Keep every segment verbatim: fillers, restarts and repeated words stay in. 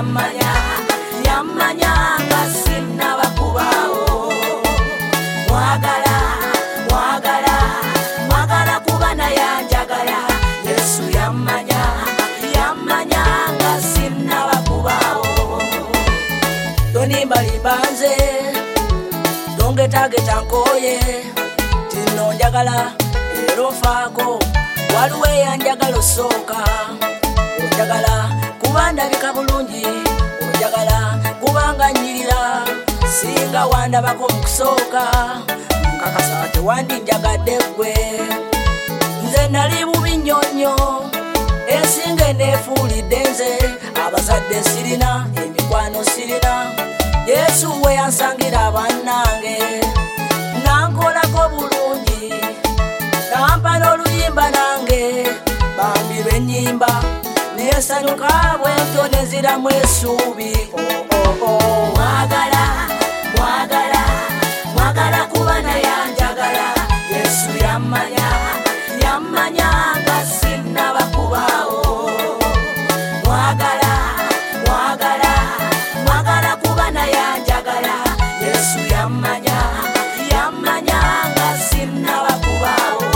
yammanya yammanya nga sinnabakubaawo. Mwagala mwagala mwagala kuba naye anjagala. Yesu yammanya yammanya nga sinnabakubaawo. Tonimbalimba nze tongetageta nkoye tino njagala era ofaako. Waliwo eyanjagala osooka onjagala kuba ndabika bulungi, onjagala kubanga nnyirira singa wandabako mu kusooka. Nkakasa tewandinjagadde ggwe, nze nali bubi nnyo nnyo ensinga eneefuulidde nze. Abazadde sirina, emikwano sirina, Yesu we yansangira bannange nankolako bulungi. Nampa n'oluyimba nange bambi lw'ennyimba neesanyuka bwentyo neziramu essuubi. Mwagala mwagala mwagala kuba naye anjagala. Yesu yammanya yammanya nga sinnabakubaawo. Mwagala mwagala mwagala kuba naye anjagala. Yesu yammanya yammanya nga sinnabakubaawo.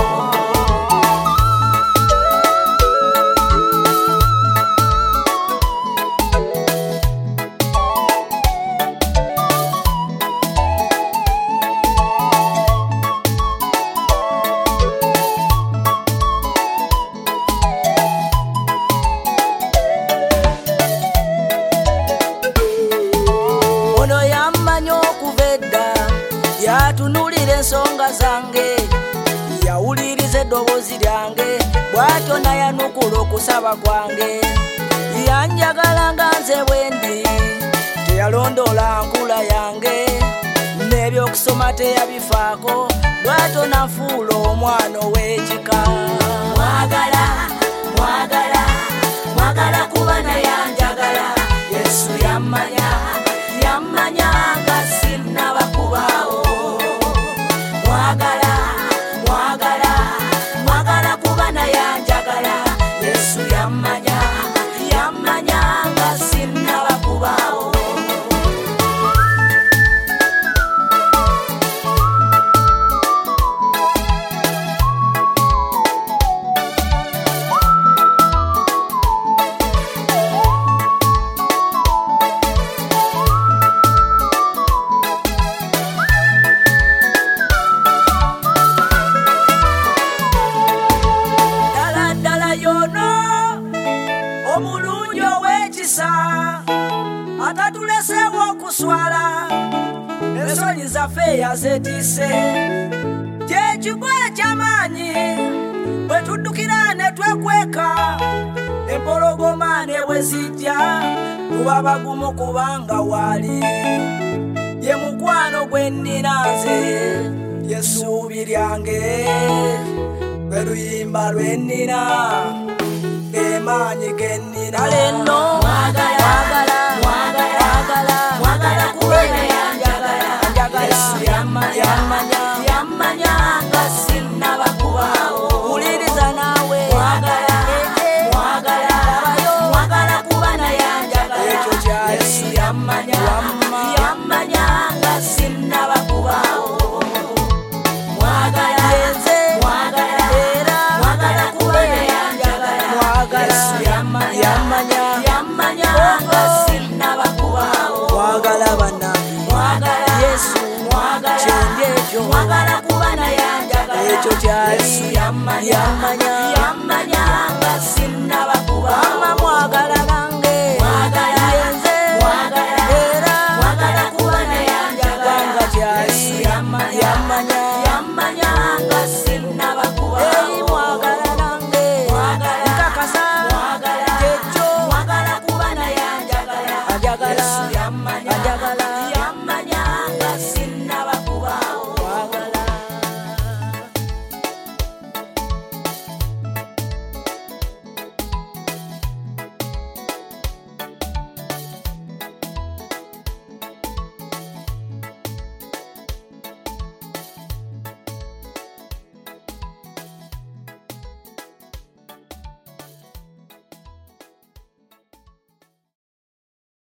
Ono yammanya okuva edda, yatunulira ensonga zange, yawuliriza eddoboozi lyange, bw'atyo nayanukula okusaba kwange. Yanjagala nga nze bwendi, teyalondoola nkula yange, n'ebyokusoma teyabifaako, bw'atyo nafuula omwana ow'ekika. Mwagala mwagala mwagala kuba naye anjagala. Yesu yammanya yammanya nga sinnabakubaawo. Mwagala mwagala mwagala kuba naye anjagala. Yesu yammanya yammanya nga sinnabakubaawo. Omulungi ow'ekisa atatuleseewo okuswala, ensonyi zaffe yazetiise. Kyekigo eky'amaanyi bwe tuddukira ne twekweka, empologoma ne bwe zijja tuba bagumu kubanga waali ye mukwano gwe nnina nze. Y'essuubi lyange lwe luyimba lwe nnina, emanyi gennina. Leno mwagala mwagala mwagala kuba naye anjagala. Yesu yammanya yammanya nga sinnabakubaawo. Wuliriza naawe mwagala mwagala mwagala kuba naye anjagala. Ekyo kyali Yesu yammanya yammanya nga sinnabakubaawo. Mwagala yenze mwagala era mwagala kuba naye anjagala. Yesu yammanya yammanya nga sinnabakubaawo. Mwagala bannange mwagala Yesu mwagala kyendi ekyo mwagala kuba naye anjagala. Ekyo kyali Yesu yammanya yammanya nga sinnabakubaawo. Mama mwagala nange mwagala yenze mwagala era mwagala kuba naye anjagala. Nga kyali Yesu yammanya yammanya nga sinnabakubaawo. Ei mwagala nange mwagala nkakasa mwagala kyekyo mwagala kuba naye anjagala. Yesu yammanya anjagala.